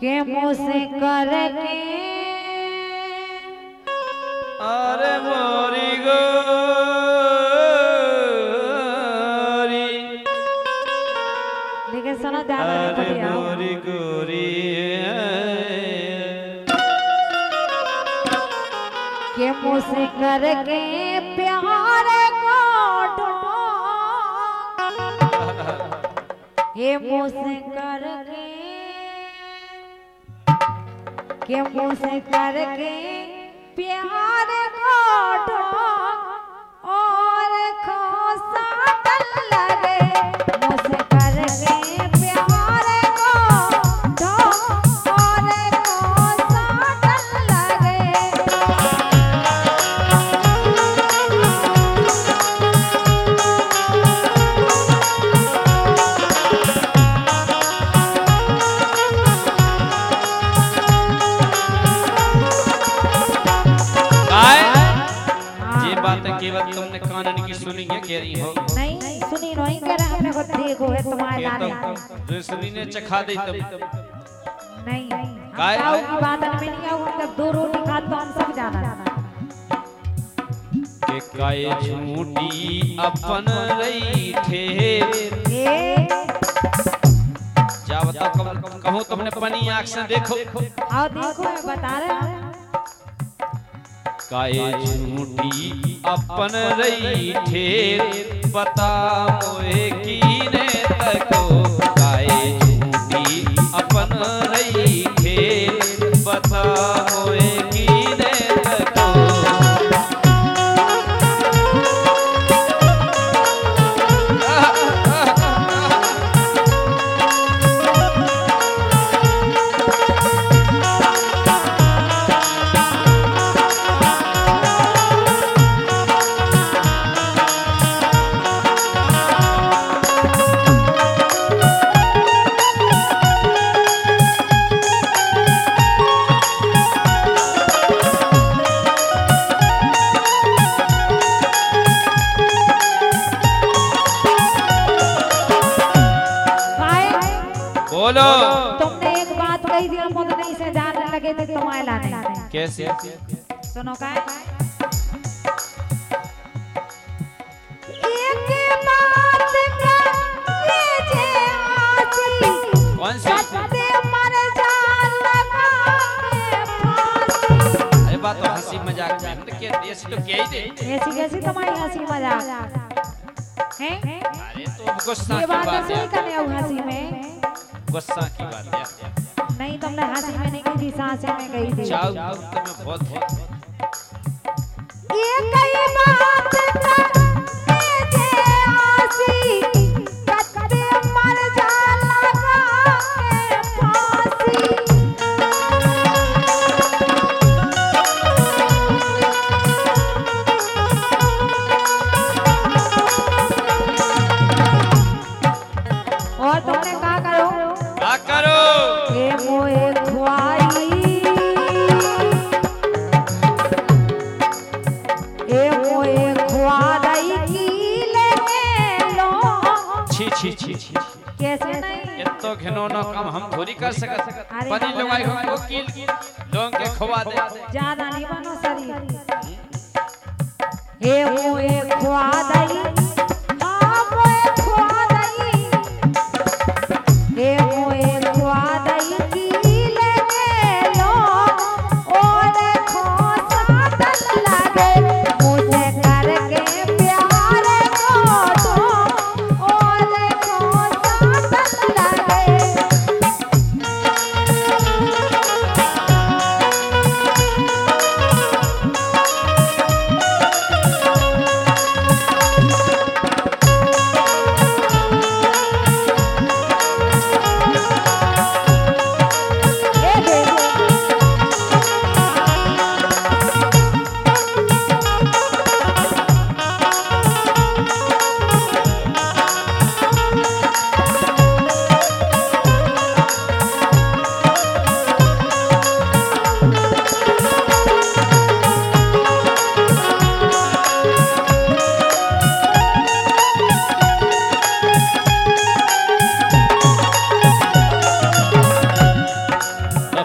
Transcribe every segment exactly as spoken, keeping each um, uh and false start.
के मुझसे करके अरे मोरी गोरी लेकिन सुनो ध्यान अरे रखो मोरी गोरी के मुझसे करके प्यार को ये मुझसे करके के मुझसे करके प्यार को और खोसा लगे मुझसे करके प्यार को और खोसा लगे केवल तुमने कानन की सुनी है कह रही हो नहीं सुनी नहीं कर हमने को देखो है तुम्हारे लाने जो सुनी ने चखा दी तब नहीं काय खाओ की बात में नहीं आऊं तब दो रोटी खा तो हम सब जाना के काय झूठी अपन रही थे ए जा बताओ कहो तुमने पनी आंख से देखो आओ देखो मैं बता रहा हूं काय झूठी अपन रही थे बता मोए कीने तको काय झूठी अपन रही थे बता मोए कीने तको बोलो तुमने एक बात कही थी हम नहीं से जानने लगे थे तुम्हारे लाने कैसे सुनो का एक बात का लीजिए आसी कौन सी सत्य मर जान लगा अरे बात तो हंसी मजाक में तो क्या ऐसी तो क्या ही दे ऐसी कैसी तुम्हारी हंसी मजाक हैं अरे तो गुस्सा ये की बात बात ऐसे है ही करने आओ हंसी में गुस्सा की बात है नहीं तुमने हंसी में नहीं कही थी सांसे में कही थी जाओ तुम्हें बहुत है ये कई बात का लीजिए आसी सत्य मर जान लगा फांसी और तुमने कहा करो क्या करो ए मोए खुआई ए मोए खुआई की लेके लो छी छी छी छी कैसे नहीं ये तो घिनौना काम हम थोड़ी कर सकत अरे पनी लगाई हो वकील लोग के खवा दे ज्यादा नहीं बनो शरीर ए मोए खुआई हां मोए खुआई ए मोए खुआई की लेके लो और खोसा लगे मुझे करके प्यार को तो और खोसा लगे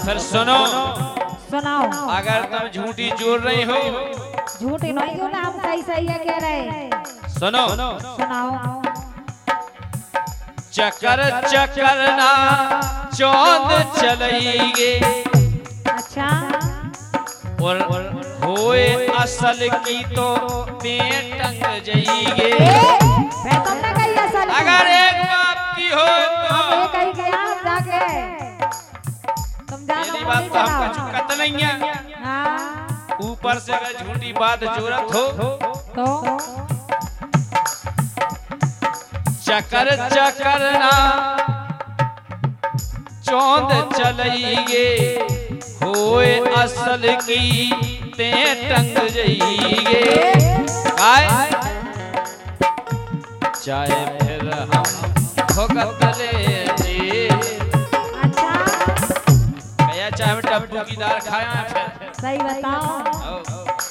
फिर सुनो, सुनाओ। अगर तुम झूठी जोड़ रही हो, झूठी नहीं हो ना, हम सही सही है कह रहे। सुनो, सुनाओ। चक्कर चक्कर ना चौंद चलेंगे, अच्छा, और होए असल की तो पेट टंग जाएंगे। फिर तुमने कही असल की। अगर एक बाप की हो तो ये कही गया आप जाके, तुम जानो मेरी बात तो हमको चुकत नहीं है। हाँ, ऊपर से अगर झूठी बात जोरत हो तो चक्कर चक्कर ना चौंद चलेंगे, होए असल की ते टंग जाएंगे। काय चाहे फिर हम भुगत ले जी। अच्छा, भैया चाहे हम टप्पू की दाल खाया फिर, सही बताओ।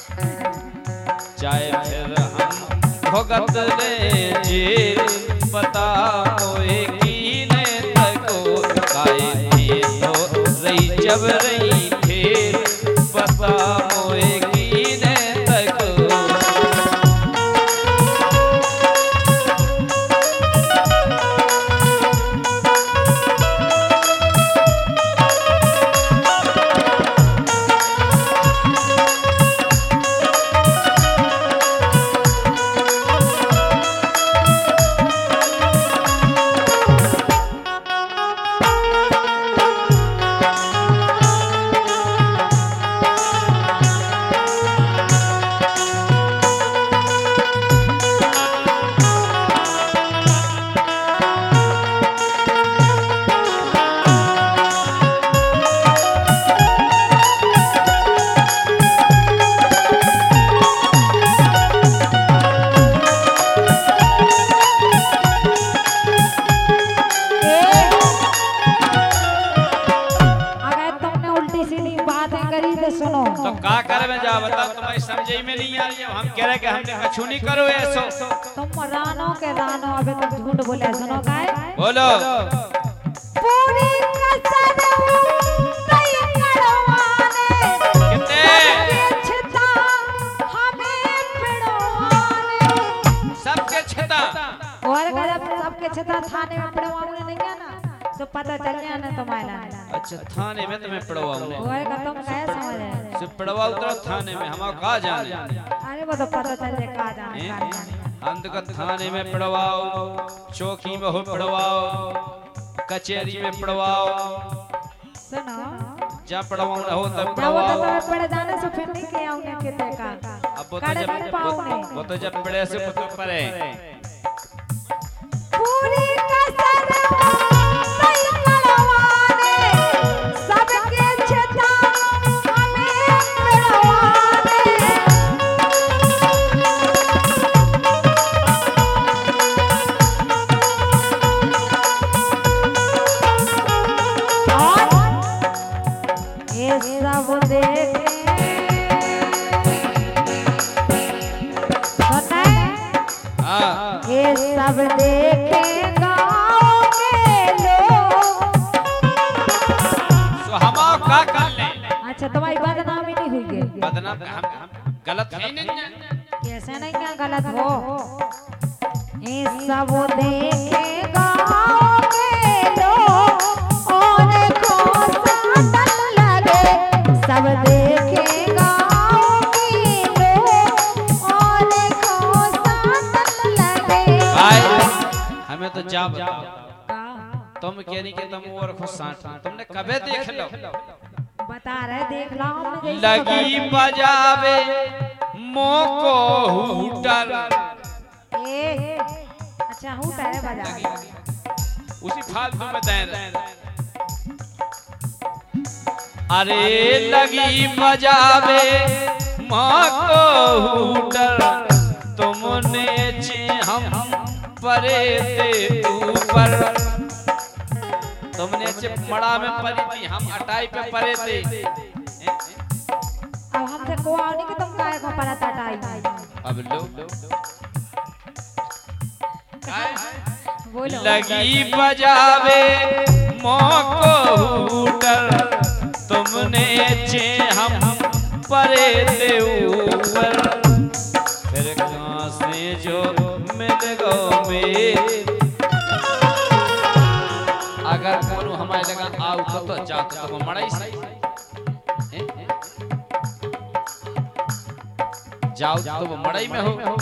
चाहे फिर हम भुगत ले जी। पता होए की ने तको काए थे तो रही जब रही फिर, पता होए की ने तको। सुनो तो का करे में जा बता, तुम्हें समझे में नहीं आ रही है। हम कह रहे कि हमने कछु नहीं करो ऐसो। तुम रानो के रानो अबे तुम झूठ बोले। सुनो काय बोलो। पूरी कसम तई करवाने कितने छिता हमें पिड़वाने, सबके छिता और अगर सबके छिता थाने में पिड़वाने नहीं है ना तो पता चल गया ना तुम्हारा। अच्छा थाने में तुम्हें पड़वाऊंगा। वो का तुम कैसे समझ रहे? सिर्फ पड़वा उतरा थाने में, हम कहा जाने। अरे वो तो पता चल जाए कहाँ जाना। अंत का थाने में पड़वाओ, चौकी में हो पड़वाओ, कचहरी में पड़वाओ। सुनो जहाँ पड़वाओ ना हो तब जब वो तो पड़वाओ। तुम्हें पढ़ जाने से फिर नहीं किया उन्हें कितने का। अब वो तो कड़े जब नहीं पाओगे। वो तो जब पड़े से वो तो पड़े। पूरी कसम तई करवाने, सबके छिता हमें पिड़वाने। ये सब देखे सुने, हाँ ये सब देखे गाँव के लोग। तो हम का कर ले। अच्छा तुम्हारी बदनामी नहीं हुई है? बदनाम हम हम गलत है नहीं है। कैसे नहीं क्या गलत हो? ये सब देखे गाँव के लोग और को साटन लगे। सब देखे गाँव के लोग और को साटन लगे। भाई हमें तो जा बताओ, का? तुम कह नहीं कि तुम और खुद साठ तुमने कबे देख लो। बता रहे देख लो हमने जैसे लगी बजावे मोको हूटर। ए अच्छा हूटा है बजा। उसी फालतू में दे रहे। अरे लगी बजावे मोको हूटर, तुमने चे हम परे थे ऊपर। तुमने चे मड़ा में परी थी, हम अटाई पे परे थे। अब हमसे कोआ नहीं कि तुम काहे को परा तटाई। अब लो बोलो लगी बजावे मोको हूटर, ते ऊपर फिर कहाँ से जो मिल गो मेल। अगर कोनो हमारे लगा आउ तो तो जात तो मड़ाई से जाओ तो मड़ाई में हो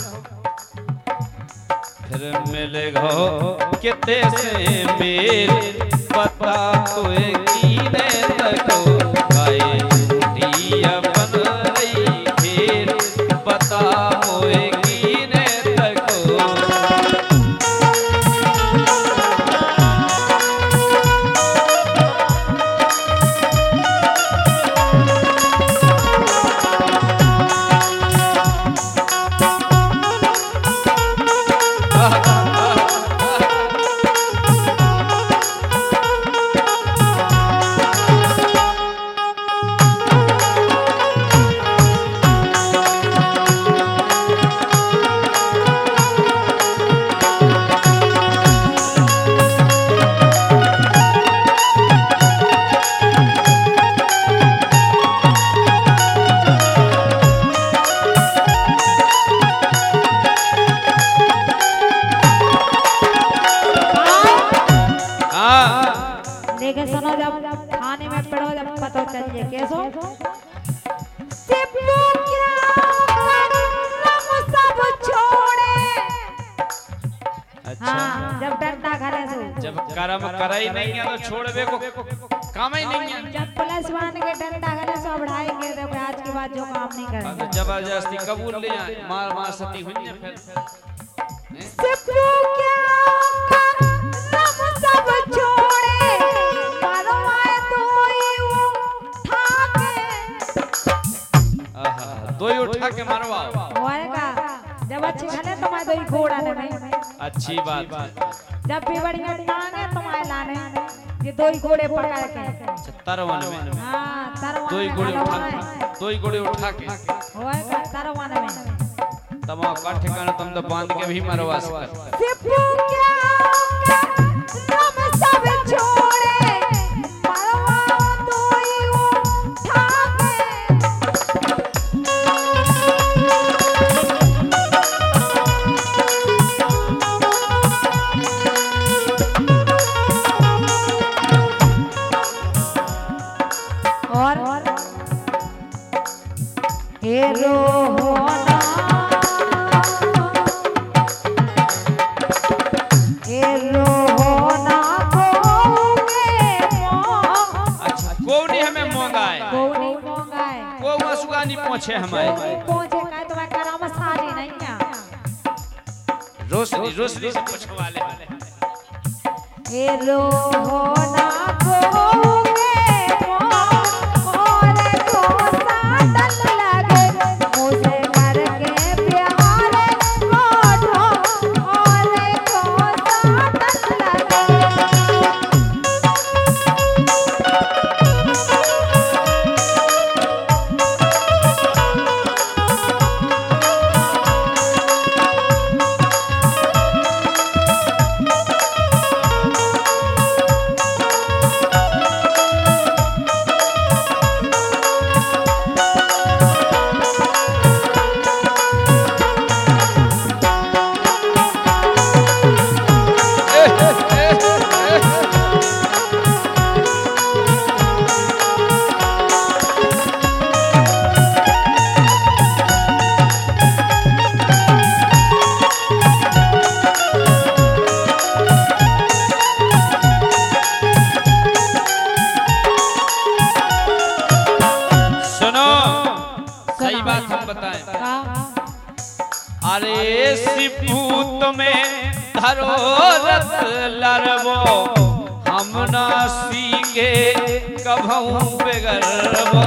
फिर मिल गो कितने से मेल पता तुए कीने तको गाए दिया बन रही खेल पता होए कीने तको। देखे सुनो जब खाने में पड़ो जब पता चल जाए कैसो सिप्पू क्या हम सब छोड़े। अच्छा हाँ जब डंडा खाने से जब कर्म कराई नहीं है तो छोड़वे को काम ही नहीं है। जब पुलिस वाले के डंडा खाने से बढ़ाएंगे तो आज के बाद जो काम नहीं करेंगे जबरदस्ती कबूल ले आए मार मार सती हुई है फिर सिप्पू क्या हम सब छोड़े मरवाए तो ही उठा के आहा दो ही उठा के मरवाओ होएगा जब अच्छी खाने तो मैं दो ही घोड़ा ने में अच्छी बात है। जब भी बढ़िया टांगे तुम्हारे लाने ये दो ही घोड़े पकड़ के तरवन में हां तरवन दो ही घोड़े उठा के दो ही घोड़े उठा के होएगा तरवन में तमा का ठिकाना तुम तो बांध के भी मरवा सकते। सिप्पू क्या हम सब छोड़े मरवा दो ही उठा के। और हेरो होना हेरो होना कोगे अच्छा को नहीं हमें मोंगाए को नहीं मोंगाए को मसुगानी पहुंचे हमारे पहुंचे का तो मैं कराम सारी नहीं है रोशनी रोशनी से पूछवा ले हेरो होना कोगे और को साटल लगे मुझे करके प्यार कोठो और को साटल लगे। सही बात हम बताएं। अरे सिप्पू तुम्हें धरो रत लरबो हम ना सीखे कभू बेगरबो।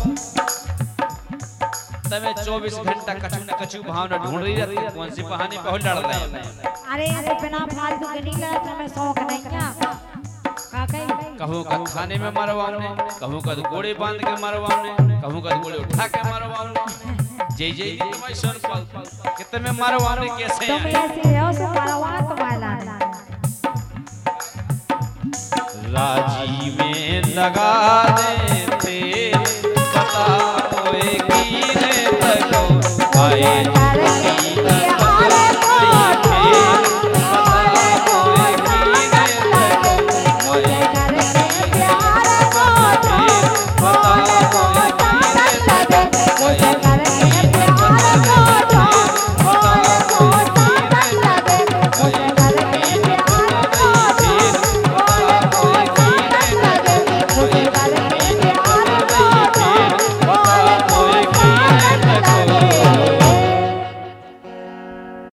तमे चौबीस घंटा कछु न कछु भावना ढूंढ रही रहती है कौन सी बहाने पे हो लड़ता है। अरे ऐसे बिना फालतू के नहीं करत हमें शौक नहीं क्या का कहीं कहूं का खाने में मरवाने कहूं का गोड़े बांध के मरवाने कहूं का गोड़े उठा के मरवाने जय जय तुम्हारी सुन पल कितने में मरवाने कैसे तुम हैं ऐसे हो सो मरवा तुम्हारा राजी में लगा देते